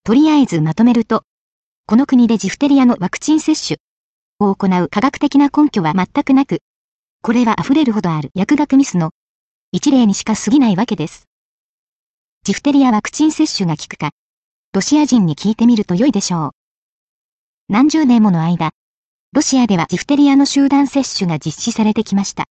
とりあえずまとめると、この国でジフテリアのワクチン接種を行う科学的な根拠は全くなく、これは溢れるほどある薬学ミスの一例にしか過ぎないわけです。ジフテリアワクチン接種が効くか、ロシア人に聞いてみると良いでしょう。何十年もの間、ロシアではジフテリアの集団接種が実施されてきました。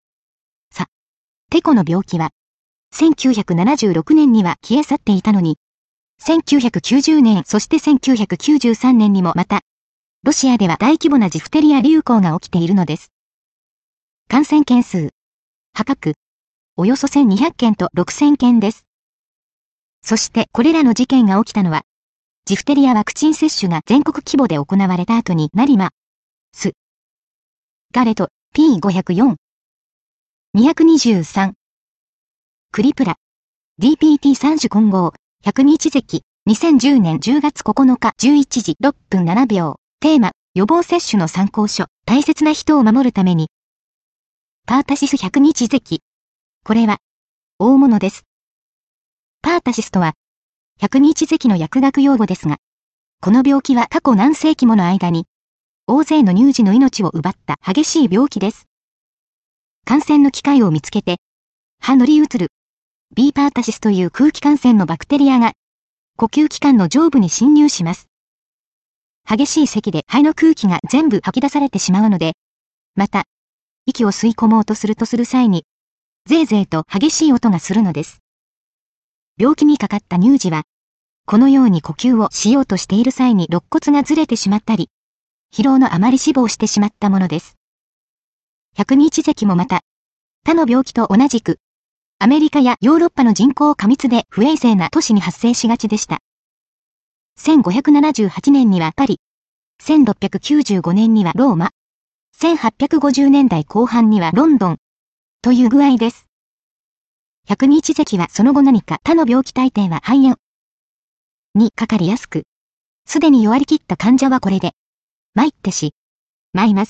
テコの病気は、1976年には消え去っていたのに、1990年そして1993年にもまた、ロシアでは大規模なジフテリア流行が起きているのです。感染件数、破格、およそ1200件と6000件です。そしてこれらの事件が起きたのは、ジフテリアワクチン接種が全国規模で行われた後になります。ガレト P504 223クリプラ DPT3 種混合100日咳2010年10月9日11時6分7秒テーマ予防接種の参考書大切な人を守るためにパータシス100日咳これは大物です。パータシスとは100日咳の薬学用語ですが、この病気は過去何世紀もの間に大勢の乳児の命を奪った激しい病気です。感染の機会を見つけて、歯乗り移る B パータシスという空気感染のバクテリアが呼吸器官の上部に侵入します。激しい咳で肺の空気が全部吐き出されてしまうので、また、息を吸い込もうとする際に、ゼーゼーと激しい音がするのです。病気にかかった乳児は、このように呼吸をしようとしている際に肋骨がずれてしまったり、疲労のあまり死亡してしまったものです。100日咳もまた、他の病気と同じく、アメリカやヨーロッパの人口過密で不衛生な都市に発生しがちでした。1578年にはパリ、1695年にはローマ、1850年代後半にはロンドン、という具合です。100日咳はその後何か他の病気大抵は肺炎にかかりやすく、すでに弱りきった患者はこれで、参ってしまいます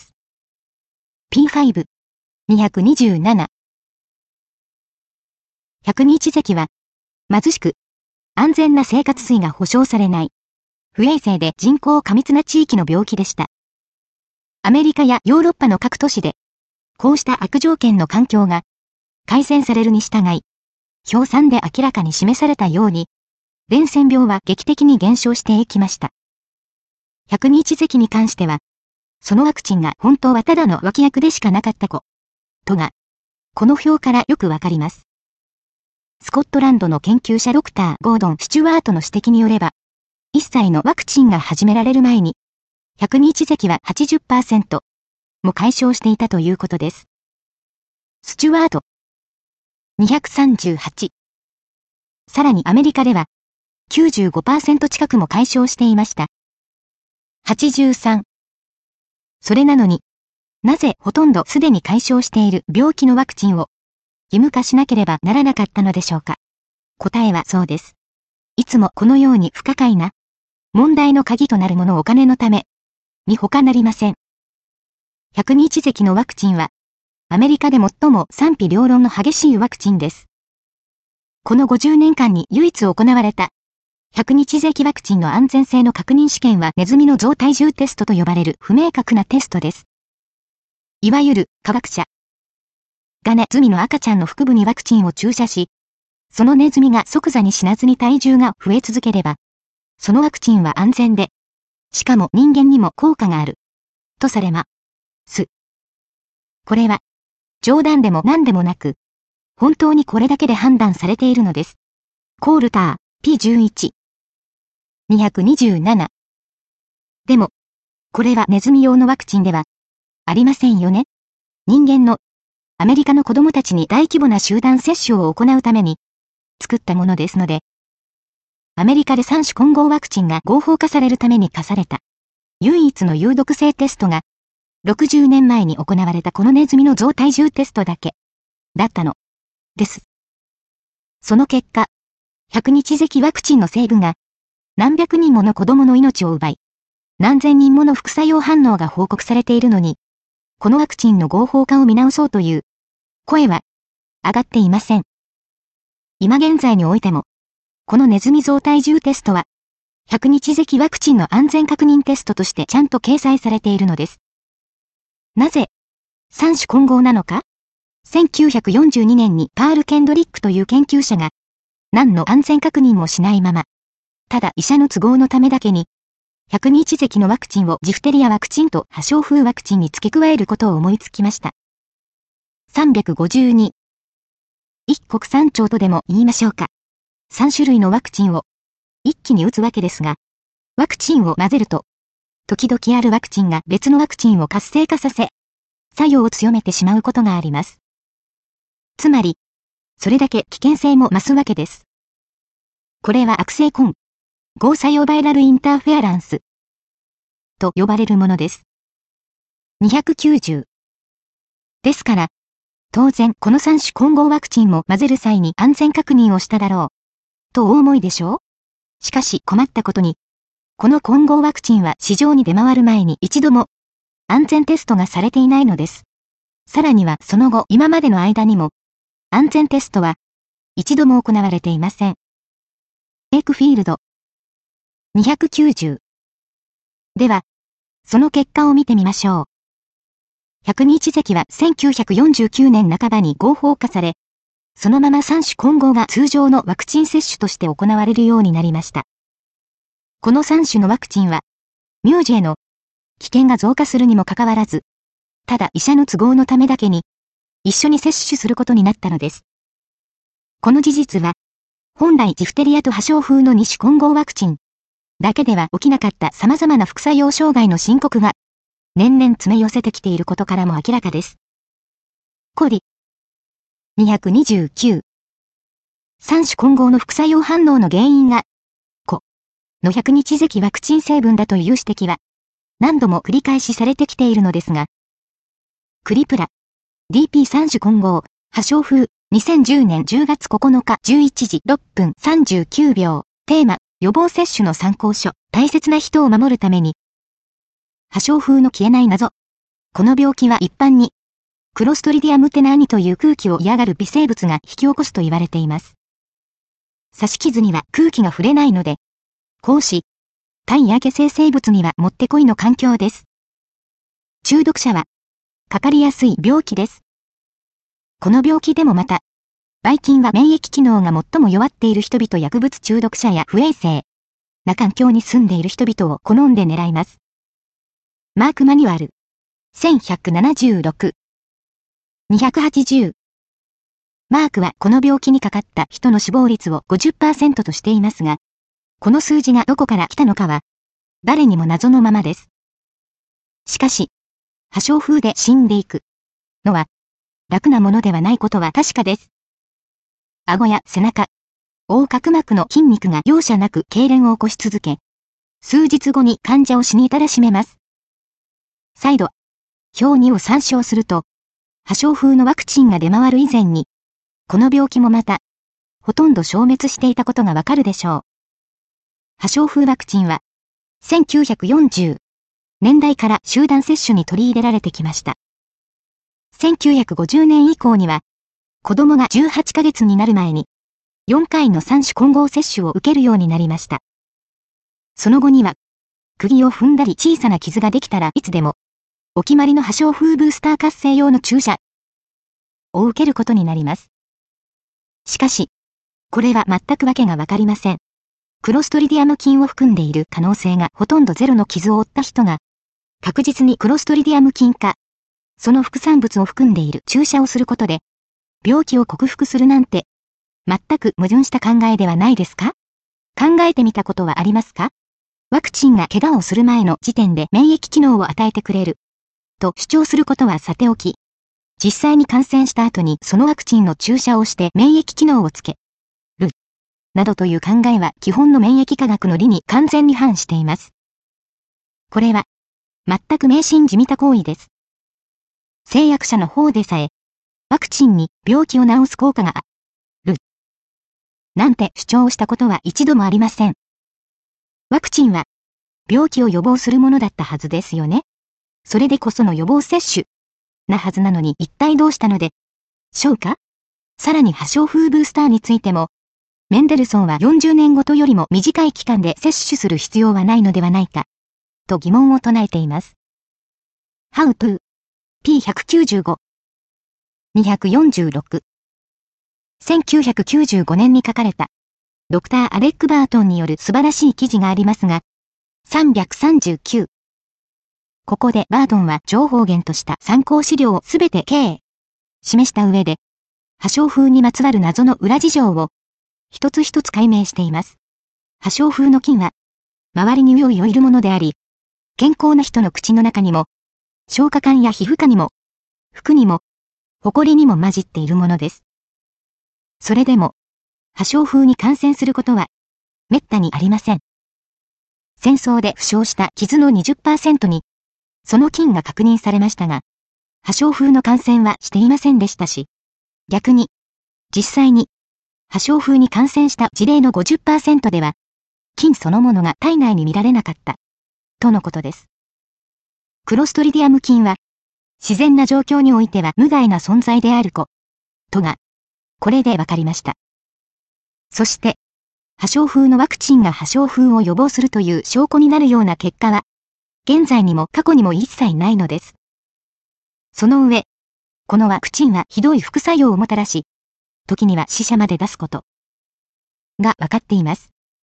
。P5、227。100日咳は、貧しく、安全な生活水が保障されない、不衛生で人口過密な地域の病気でした。アメリカやヨーロッパの各都市で、こうした悪条件の環境が、改善されるに従い、表3で明らかに示されたように、伝染病は劇的に減少していきました。100日咳に関しては、そのワクチンが本当はただの脇役でしかなかったことが、この表からよくわかります。スコットランドの研究者ドクター・ゴードン・スチュワートの指摘によれば、1歳のワクチンが始められる前に、100日咳は 80% も解消していたということです。スチュワート。238。さらにアメリカでは、95% 近くも解消していました。83。それなのに、なぜほとんどすでに解消している病気のワクチンを義務化しなければならなかったのでしょうか。答えはそうです。いつもこのように不可解な問題の鍵となるものお金のために他なりません。100日咳のワクチンはアメリカで最も賛否両論の激しいワクチンです。この50年間に唯一行われた100日咳ワクチンの安全性の確認試験はネズミの増体重テストと呼ばれる不明確なテストです。いわゆる科学者がネズミの赤ちゃんの腹部にワクチンを注射し、そのネズミが即座に死なずに体重が増え続ければ、そのワクチンは安全で、しかも人間にも効果がある、とされます。これは、冗談でも何でもなく、本当にこれだけで判断されているのです。コールター、P11。227。でも、これはネズミ用のワクチンでは、ありませんよね。人間の、アメリカの子供たちに大規模な集団接種を行うために、作ったものですので、アメリカで3種混合ワクチンが合法化されるために課された、唯一の有毒性テストが、60年前に行われたこのネズミの増体重テストだけ、だったの、です。その結果、100日咳ワクチンの成分が、何百人もの子供の命を奪い、何千人もの副作用反応が報告されているのに、このワクチンの合法化を見直そうという声は上がっていません。今現在においても、このネズミ増体重テストは、 100日ぜきワクチンの安全確認テストとしてちゃんと掲載されているのです。なぜ、三種混合なのか？ 1942 年にパール・ケンドリックという研究者が、何の安全確認もしないまま、ただ医者の都合のためだけに、100日ぜきのワクチンをジフテリアワクチンと破傷風ワクチンに付け加えることを思いつきました。352。一国三鳥とでも言いましょうか。3種類のワクチンを一気に打つわけですが、ワクチンを混ぜると、時々あるワクチンが別のワクチンを活性化させ、作用を強めてしまうことがあります。つまり、それだけ危険性も増すわけです。これは悪性混合作用バイラルインターフェアランスと呼ばれるものです。290。ですから、当然この3種混合ワクチンも混ぜる際に安全確認をしただろう、とお思いでしょう？しかし困ったことに、この混合ワクチンは市場に出回る前に一度も安全テストがされていないのです。さらにはその後今までの間にも安全テストは一度も行われていません。エイクフィールド。290。では、その結果を見てみましょう。100日ぜきは1949年半ばに合法化され、そのまま3種混合が通常のワクチン接種として行われるようになりました。この3種のワクチンは、乳児への危険が増加するにもかかわらず、ただ医者の都合のためだけに、一緒に接種することになったのです。この事実は、本来ジフテリアと破傷風の2種混合ワクチンだけでは起きなかった様々な副作用障害の申告が、年々詰め寄せてきていることからも明らかです。コリ。229。3種混合の副作用反応の原因が、の100日ぜきワクチン成分だという指摘は、何度も繰り返しされてきているのですが、クリプラ、DP3 種混合、破傷風、2010年10月9日11時6分39秒、テーマ、予防接種の参考書、大切な人を守るために、破傷風の消えない謎。この病気は一般に、クロストリディアムテナーニという空気を嫌がる微生物が引き起こすと言われています。刺し傷には空気が触れないので、光子、体や血清生物にはもってこいの環境です。中毒者は、かかりやすい病気です。この病気でもまた、ばい菌は免疫機能が最も弱っている人々、薬物中毒者や不衛生な環境に住んでいる人々を好んで狙います。マークマニュアル。1176。280。マークはこの病気にかかった人の死亡率を 50% としていますが、この数字がどこから来たのかは、誰にも謎のままです。しかし、破傷風で死んでいくのは、楽なものではないことは確かです。顎や背中、横隔膜の筋肉が容赦なく痙攣を起こし続け、数日後に患者を死に至らしめます。再度、表2を参照すると、破傷風のワクチンが出回る以前に、この病気もまた、ほとんど消滅していたことがわかるでしょう。破傷風ワクチンは、1940年代から集団接種に取り入れられてきました。1950年以降には、子供が18ヶ月になる前に、4回の3種混合接種を受けるようになりました。その後には、釘を踏んだり小さな傷ができたらいつでも、お決まりの破傷風ブースター活性用の注射を受けることになります。しかし、これは全くわけがわかりません。クロストリディアム菌を含んでいる可能性がほとんどゼロの傷を負った人が、確実にクロストリディアム菌か、その副産物を含んでいる注射をすることで、病気を克服するなんて、全く矛盾した考えではないですか？考えてみたことはありますか？ワクチンが怪我をする前の時点で免疫機能を与えてくれる、と主張することはさておき、実際に感染した後にそのワクチンの注射をして免疫機能をつける、などという考えは基本の免疫科学の理に完全に反しています。これは、全く迷信じみた行為です。製薬者の方でさえ、ワクチンに病気を治す効果がある、なんて主張したことは一度もありません。ワクチンは、病気を予防するものだったはずですよね。それでこその予防接種、なはずなのに一体どうしたのでしょうか？さらに破傷風ブースターについても、 メンデルソンは40年ごとよりも短い期間で接種する必要はないのではないか、と疑問を唱えています。How to P195 246 1995年に書かれたドクター・アレック・バートンによる素晴らしい記事がありますが、339。ここでバートンは情報源とした参考資料をすべて示した上で、破傷風にまつわる謎の裏事情を一つ一つ解明しています。破傷風の菌は、周りに匂いをいるものであり、健康な人の口の中にも、消化管や皮膚科にも、服にも、埃にも混じっているものです。それでも、破傷風に感染することは、滅多にありません。戦争で負傷した傷の 20% に、その菌が確認されましたが、破傷風の感染はしていませんでしたし、逆に、実際に、破傷風に感染した事例の 50% では、菌そのものが体内に見られなかった、とのことです。クロストリディアム菌は、自然な状況においては無害な存在であることが、これでわかりました。そして、破傷風のワクチンが破傷風を予防するという証拠になるような結果は、現在にも過去にも一切ないのです。その上、このワクチンはひどい副作用をもたらし、時には死者まで出すことがわかっています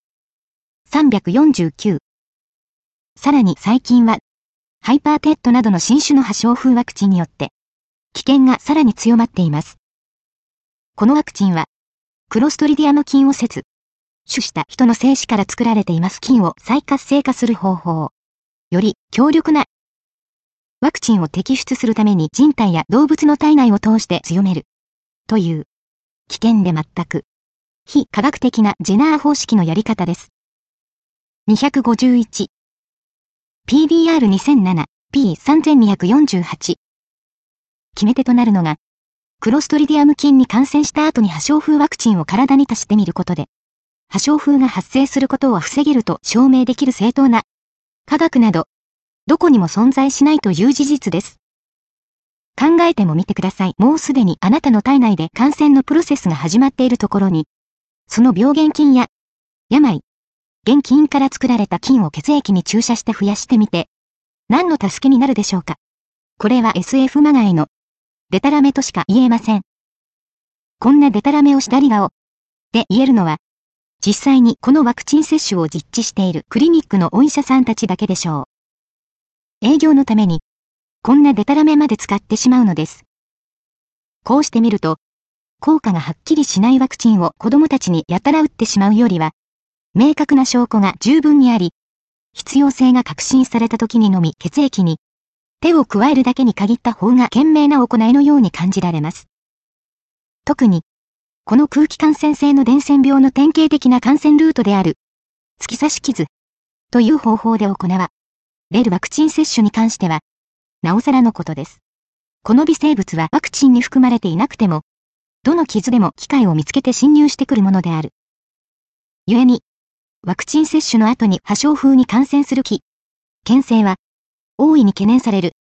。349。さらに最近は、ハイパーテッドなどの新種の破傷風ワクチンによって、危険がさらに強まっています。このワクチンは、クロストリディアム菌を取した人の精子から作られています菌を再活性化する方法。より強力なワクチンを摘出するために人体や動物の体内を通して強める。という、危険で全く非科学的なジェナー方式のやり方です。251。PDR2007、P3248。決め手となるのが、クロストリディアム菌に感染した後に破傷風ワクチンを体に足してみることで、破傷風が発生することを防げると証明できる正当な科学など、どこにも存在しないという事実です。考えてもみてください。もうすでにあなたの体内で感染のプロセスが始まっているところに、その病原菌や病原菌から作られた菌を血液に注射して増やしてみて、何の助けになるでしょうか。これは SF まがいのデタラメとしか言えません。こんなデタラメをしたり顔で言えるのは、実際にこのワクチン接種を実地しているクリニックのお医者さんたちだけでしょう。営業のために、こんなデタラメまで使ってしまうのです。こうしてみると、効果がはっきりしないワクチンを子供たちにやたら打ってしまうよりは、明確な証拠が十分にあり、必要性が確信された時にのみ血液に手を加えるだけに限った方が賢明な行いのように感じられます。特に、この空気感染性の伝染病の典型的な感染ルートである、突き刺し傷という方法で行われるワクチン接種に関しては、なおさらのことです。この微生物はワクチンに含まれていなくても、どの傷でも機会を見つけて侵入してくるものである。故に、ワクチン接種の後に破傷風に感染する危険性は、大いに懸念される。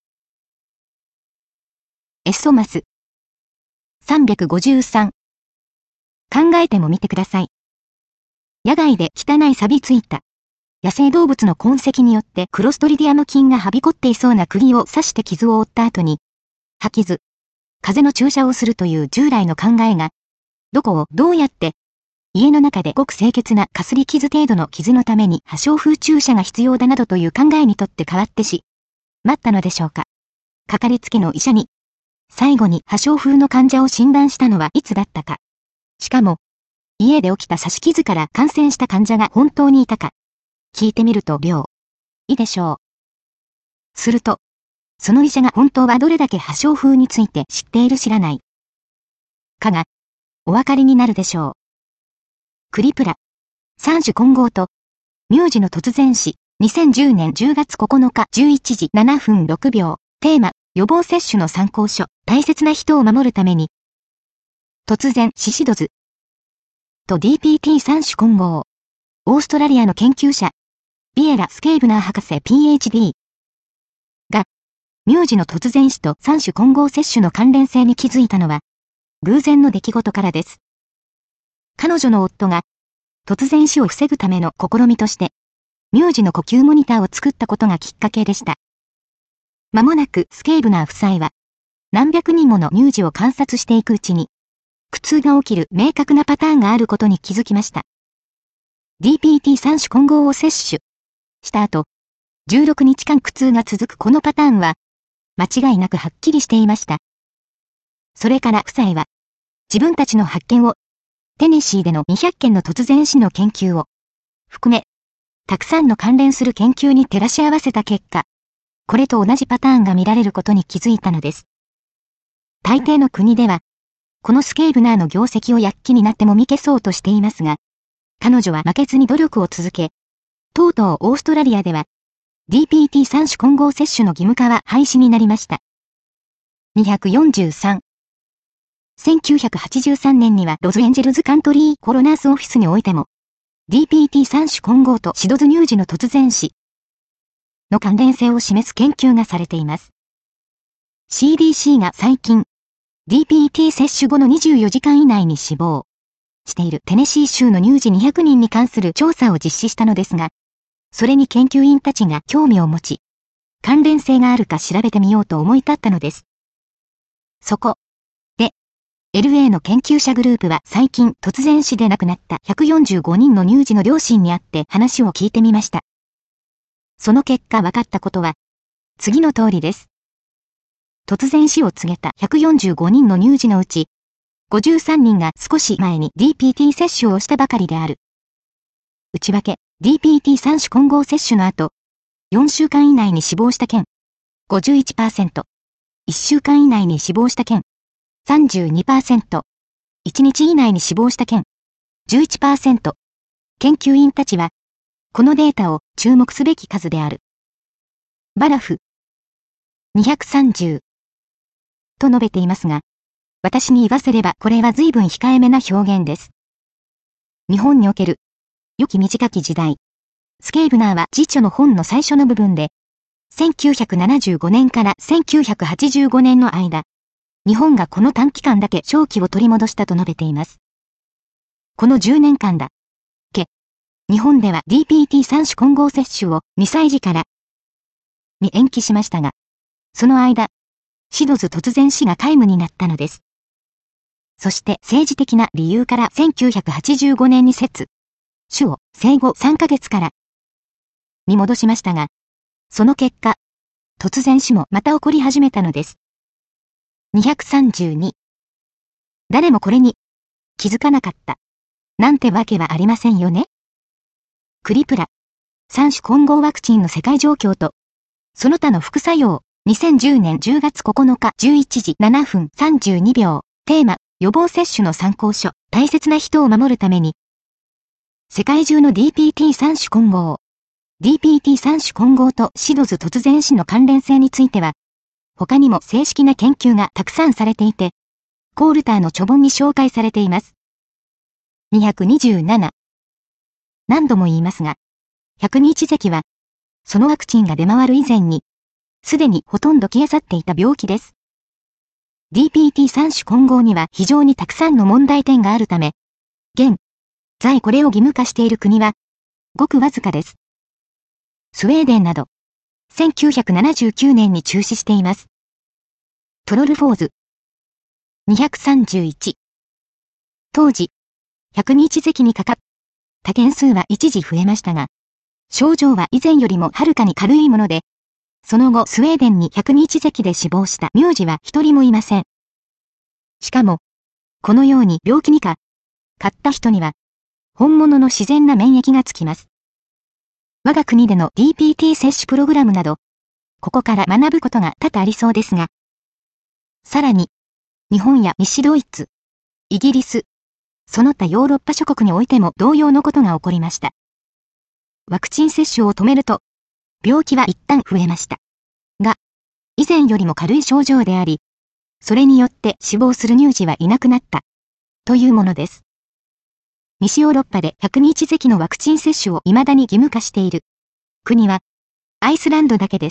エッソマス。353。考えてもみてください。野外で汚い錆びついた野生動物の痕跡によってクロストリディアム菌がはびこっていそうな釘を刺して傷を負った後に、刃傷、風の注射をするという従来の考えが、どこをどうやって、家の中でごく清潔なかすり傷程度の傷のために破傷風注射が必要だなどという考えにとって変わって待ったのでしょうか。かかりつけの医者に、最後に破傷風の患者を診断したのはいつだったか。しかも、家で起きた刺し傷から感染した患者が本当にいたか。聞いてみるといいでしょう。すると、その医者が本当はどれだけ破傷風について知っている知らないかが、お分かりになるでしょう。クリプラ、三種混合と、乳児の突然死、2010年10月9日11時7分6秒、テーマ、予防接種の参考書、大切な人を守るために、突然死死ドズと DPT 三種混合、オーストラリアの研究者、ビエラ・スケーブナー博士 PhD が、乳児の突然死と三種混合接種の関連性に気づいたのは、偶然の出来事からです。彼女の夫が、 突然死を防ぐための試みとして、乳児の呼吸モニターを作ったことがきっかけでした。間もなくスケーブナー夫妻は、何百人もの乳児を観察していくうちに、苦痛が起きる明確なパターンがあることに気づきました。DPT3 種混合を摂取した後、16日間苦痛が続くこのパターンは、間違いなくはっきりしていました。それから夫妻は、自分たちの発見を、テネシーでの200件の突然死の研究を、含め、たくさんの関連する研究に照らし合わせた結果、これと同じパターンが見られることに気づいたのです。大抵の国では、このスケーブナーの業績を躍起になってもみ消そうとしていますが、彼女は負けずに努力を続け、とうとうオーストラリアでは、DPT3 種混合接種の義務化は廃止になりました。243。1983年にはロズエンジェルズカントリーコロナースオフィスにおいても、DPT3 種混合とシドズ乳児の突然死の関連性を示す研究がされています。CDC が最近、DPT 接種後の24時間以内に死亡しているテネシー州の乳児200人に関する調査を実施したのですが、それに研究員たちが興味を持ち、関連性があるか調べてみようと思い立ったのです。そこで、LA の研究者グループは最近突然死で亡くなった145人の乳児の両親に会って話を聞いてみました。その結果分かったことは、次の通りです。突然死を告げた145人の乳児のうち、53人が少し前に DPT 接種をしたばかりである。内訳、DPT3 種混合接種の後、4週間以内に死亡した件、51%。1週間以内に死亡した件、32%。1日以内に死亡した件、11%。研究員たちは、このデータを注目すべき数である。バラフ。230。と述べていますが、私に言わせればこれは随分控えめな表現です。日本における、良き短き時代。スケーブナーは自著の本の最初の部分で、1975年から1985年の間、日本がこの短期間だけ正気を取り戻したと述べています。この10年間だけ、日本では DPT3 種混合接種を2歳児からに延期しましたが、その間、シドズ突然死が皆無になったのです。そして政治的な理由から1985年に種を生後3ヶ月からに戻しましたが、その結果、突然死もまた起こり始めたのです。232。誰もこれに気づかなかった。なんてわけはありませんよね。クリプラ。3種混合ワクチンの世界状況と、その他の副作用。2010年10月9日11時7分32秒。テーマ、予防接種の参考書。大切な人を守るために。世界中の DPT3 種混合。DPT3 種混合とシドズ突然死の関連性については、他にも正式な研究がたくさんされていて、コールターの著本に紹介されています。227。何度も言いますが、百日咳は、そのワクチンが出回る以前に、すでにほとんど消え去っていた病気です。DPT3 種混合には非常にたくさんの問題点があるため、現在これを義務化している国は、ごくわずかです。スウェーデンなど、1979年に中止しています。トロルフォーズ。231。当時、百日咳にかかった件数は一時増えましたが、症状は以前よりもはるかに軽いもので、その後スウェーデンに百日咳で死亡した乳児は一人もいません。しかも、このように病気にかかった人には、本物の自然な免疫がつきます。我が国での DPT 接種プログラムなど、ここから学ぶことが多々ありそうですが、さらに、日本や西ドイツ、イギリス、その他ヨーロッパ諸国においても同様のことが起こりました。ワクチン接種を止めると、病気は一旦増えました。が、以前よりも軽い症状であり、それによって死亡する乳児はいなくなった、というものです。西ヨーロッパで百日咳のワクチン接種を未だに義務化している国は、アイスランドだけです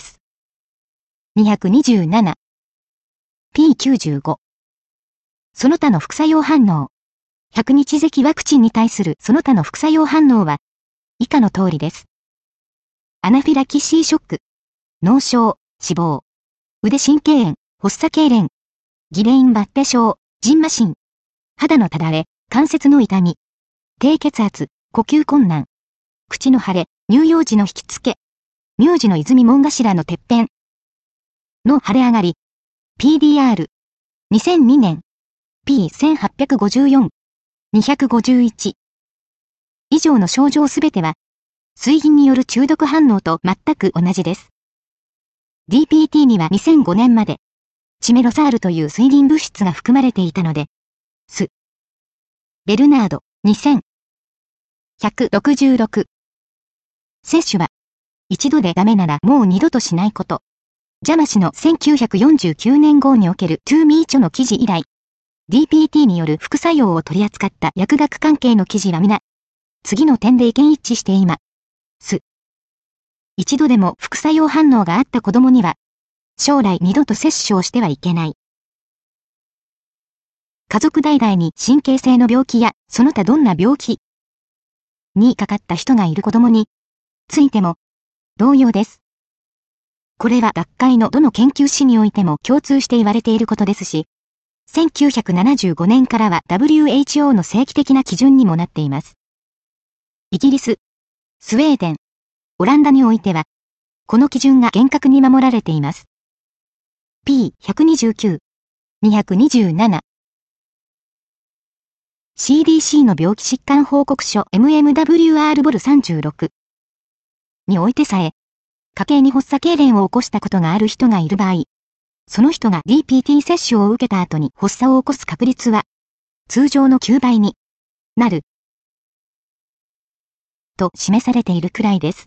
。227。P95。その他の副作用反応。 100日咳ワクチンに対するその他の副作用反応は、以下の通りです。アナフィラキシーショック、脳症、死亡、腕神経炎、発作痙攣、ギレインバッテ症、ジンマシン、肌のただれ、関節の痛み、低血圧、呼吸困難、口の腫れ、乳幼児の引きつけ、乳児の泉門頭のてっぺんの腫れ上がり、PDR、2002年、P1854、251。以上の症状すべては、水銀による中毒反応と全く同じです。DPT には2005年まで、チメロサールという水銀物質が含まれていたので、ベルナード、2000。166。摂取は、一度でダメならもう二度としないこと。ジャマ氏の1949年号におけるトゥーミー著の記事以来、DPT による副作用を取り扱った薬学関係の記事は皆、次の点で意見一致しています。一度でも副作用反応があった子供には、将来二度と接種をしてはいけない。家族代々に神経性の病気やその他どんな病気にかかった人がいる子供についても同様です。これは学会のどの研究誌においても共通して言われていることですし、1975年からは WHO の正規的な基準にもなっています。イギリス、スウェーデン、オランダにおいては、この基準が厳格に守られています。P129、227。CDC の病気疾患報告書 MMWR ボル36においてさえ、家計に発作痙攣を起こしたことがある人がいる場合、その人が DPT 接種を受けた後に発作を起こす確率は、通常の9倍になる、と示されているくらいです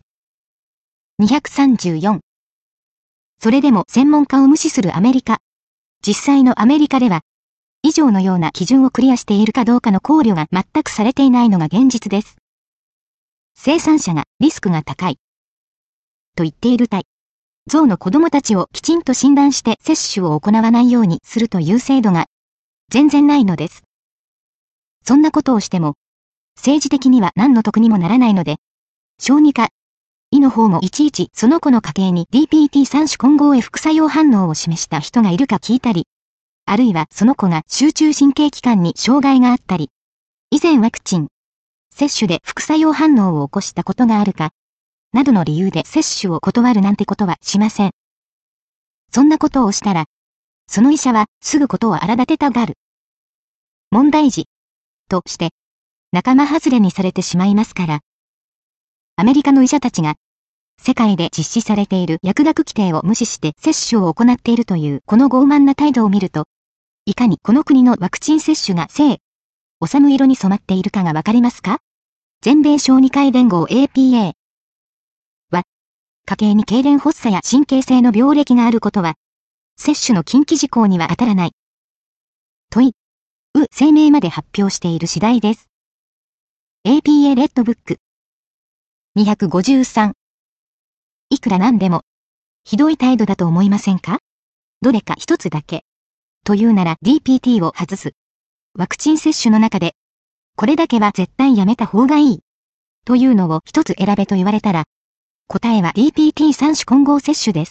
。234。それでも専門家を無視するアメリカ。実際のアメリカでは、以上のような基準をクリアしているかどうかの考慮が全くされていないのが現実です。生産者がリスクが高い。と言っている対。象の子供たちをきちんと診断して接種を行わないようにするという制度が全然ないのです。そんなことをしても、政治的には何の得にもならないので、小児科、医の方もいちいちその子の家系に DPT3 種混合へ副作用反応を示した人がいるか聞いたり、あるいはその子が集中神経器官に障害があったり、以前ワクチン、接種で副作用反応を起こしたことがあるか、などの理由で接種を断るなんてことはしません。そんなことをしたら、その医者はすぐことを荒立てたがる。問題児、として、仲間外れにされてしまいますから。アメリカの医者たちが、世界で実施されている薬学規定を無視して接種を行っているというこの傲慢な態度を見ると、いかにこの国のワクチン接種がおさむ色に染まっているかがわかりますか？全米小児科医連合 APA は、家計に痙攣発作や神経性の病歴があることは、接種の禁忌事項には当たらない。と声明まで発表している次第です。APA レッドブック。253。いくらなんでも、ひどい態度だと思いませんか？どれか一つだけ。というなら DPT を外す。ワクチン接種の中で、これだけは絶対やめた方がいい。というのを一つ選べと言われたら、答えは DPT3 種混合接種です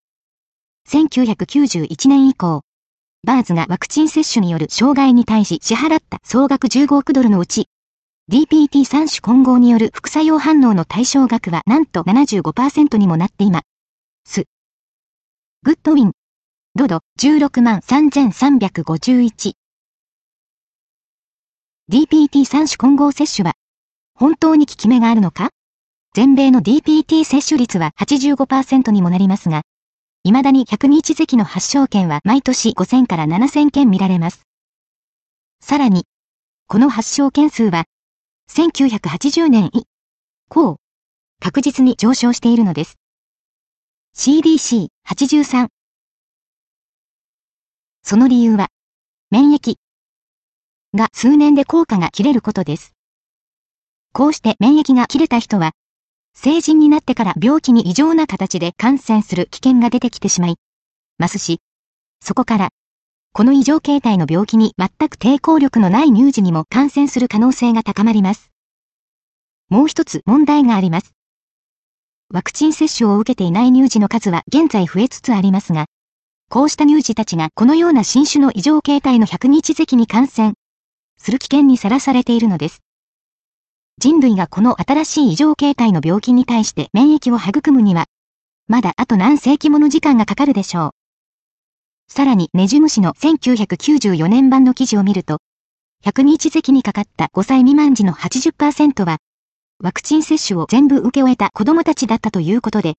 。1991年以降、バーズがワクチン接種による障害に対し支払った総額15億ドルのうち、DPT3 種混合による副作用反応の対象額はなんと 75% にもなっています。グッドウィン。ドド163,351。DPT3 種混合接種は、本当に効き目があるのか？全米の DPT 接種率は 85% にもなりますが、未だに100日咳の発症件は毎年5000から7000件見られます。さらに、この発症件数は、1980年以降、確実に上昇しているのです。CDC83。その理由は、免疫が数年で効果が切れることです。こうして免疫が切れた人は、成人になってから病気に異常な形で感染する危険が出てきてしまいますし、そこからこの異常形態の病気に全く抵抗力のない乳児にも感染する可能性が高まります。もう一つ問題があります。ワクチン接種を受けていない乳児の数は現在増えつつありますが、こうした乳児たちがこのような新種の異常形態の100日咳に感染する危険にさらされているのです。人類がこの新しい異常形態の病気に対して免疫を育むには、まだあと何世紀もの時間がかかるでしょう。さらにネジムシの1994年版の記事を見ると、100日咳にかかった5歳未満児の 80% は、ワクチン接種を全部受け終えた子供たちだったということで、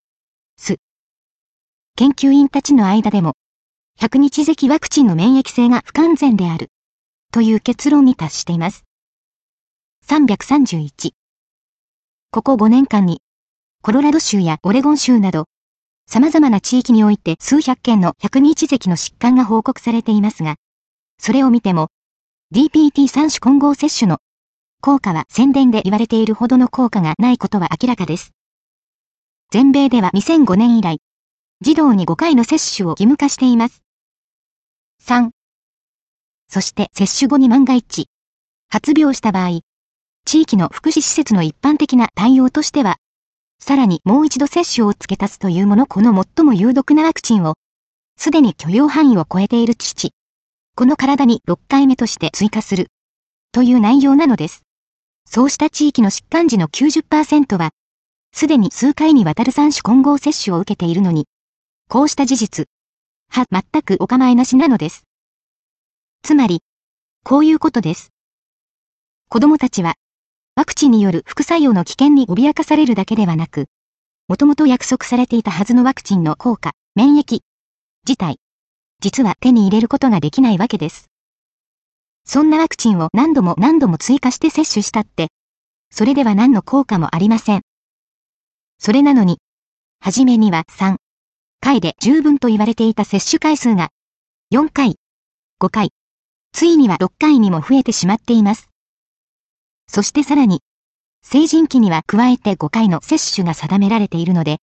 研究員たちの間でも、100日咳ワクチンの免疫性が不完全である、という結論に達しています。331。ここ5年間に、コロラド州やオレゴン州など、様々な地域において数百件の100日咳の疾患が報告されていますが、それを見ても、DPT3 種混合接種の効果は宣伝で言われているほどの効果がないことは明らかです。全米では2005年以来、児童に5回の接種を義務化しています。3. そして接種後に万が一、発病した場合、地域の福祉施設の一般的な対応としては、さらにもう一度接種を付け足すというものこの最も有毒なワクチンを、すでに許容範囲を超えている父、この体に6回目として追加する、という内容なのです。そうした地域の疾患児の 90% は、すでに数回にわたる3種混合接種を受けているのに、こうした事実、全くお構いなしなのです。つまり、こういうことです。子供たちは、ワクチンによる副作用の危険に脅かされるだけではなく、もともと約束されていたはずのワクチンの効果、免疫自体、実は手に入れることができないわけです。そんなワクチンを何度も追加して接種したって、それでは何の効果もありません。それなのに、はじめには3回で十分と言われていた接種回数が、4回、5回、ついには6回にも増えてしまっています。そしてさらに、成人期には加えて5回の接種が定められているので、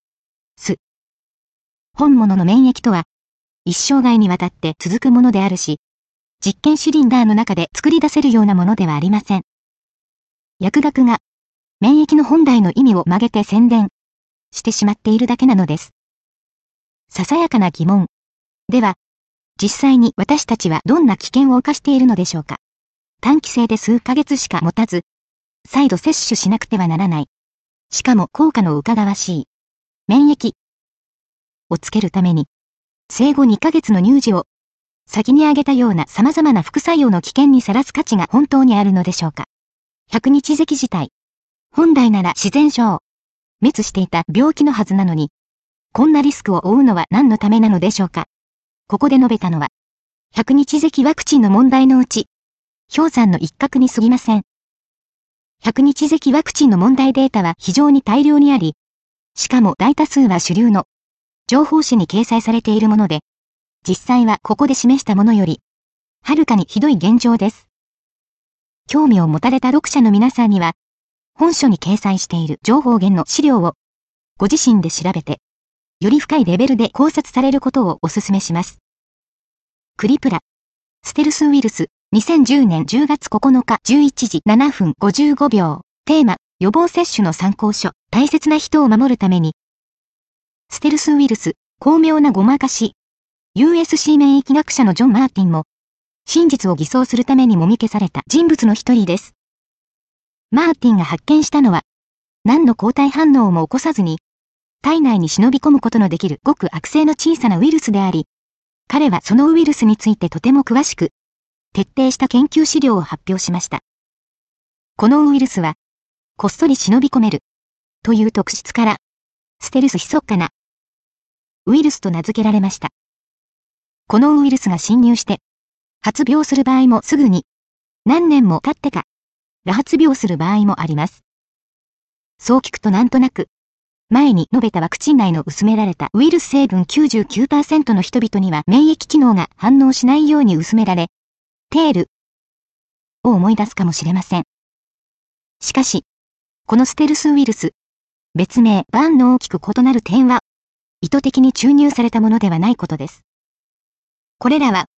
本物の免疫とは、一生涯にわたって続くものであるし、実験シリンダーの中で作り出せるようなものではありません。薬学が、免疫の本来の意味を曲げて宣伝してしまっているだけなのです。ささやかな疑問。では、実際に私たちはどんな危険を冒しているのでしょうか。短期性で数ヶ月しか持たず、再度接種しなくてはならない。しかも効果の疑わしい。免疫をつけるために、生後2ヶ月の乳児を、先に挙げたような様々な副作用の危険にさらす価値が本当にあるのでしょうか。100日咳自体。本来なら自然消滅していた病気のはずなのに、こんなリスクを負うのは何のためなのでしょうか。ここで述べたのは、100日咳ワクチンの問題のうち、氷山の一角に過ぎません。100日咳ワクチンの問題データは非常に大量にあり、しかも大多数は主流の情報誌に掲載されているもので、実際はここで示したものより、はるかにひどい現状です。興味を持たれた読者の皆さんには、本書に掲載している情報源の資料を、ご自身で調べて、より深いレベルで考察されることをお勧めします。クリプラ、ステルスウイルス、2010年10月9日11時7分55秒。テーマ、予防接種の参考書。大切な人を守るために。ステルスウイルス、巧妙なごまかし。USC 免疫学者のジョン・マーティンも、真実を偽装するためにもみ消された人物の一人です。マーティンが発見したのは、何の抗体反応も起こさずに、体内に忍び込むことのできるごく悪性の小さなウイルスであり、彼はそのウイルスについてとても詳しく、徹底した研究資料を発表しました。このウイルスは、こっそり忍び込める、という特質から、ステルス密かなウイルスと名付けられました。このウイルスが侵入して、発病する場合もすぐに、何年も経ってから発病する場合もあります。そう聞くとなんとなく、前に述べたワクチン内の薄められたウイルス成分 99% の人々には免疫機能が反応しないように薄められ、テールを思い出すかもしれません。しかし、このステルスウイルス、別名バーンの大きく異なる点は、意図的に注入されたものではないことです。これらは、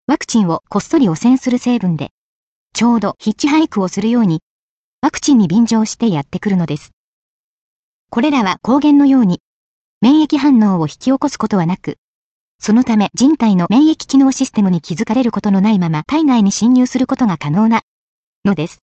ワクチンをこっそり汚染する成分で、ちょうどヒッチハイクをするように、ワクチンに便乗してやってくるのです。これらは抗原のように、免疫反応を引き起こすことはなく、そのため人体の免疫機能システムに気づかれることのないまま体内に侵入することが可能なのです。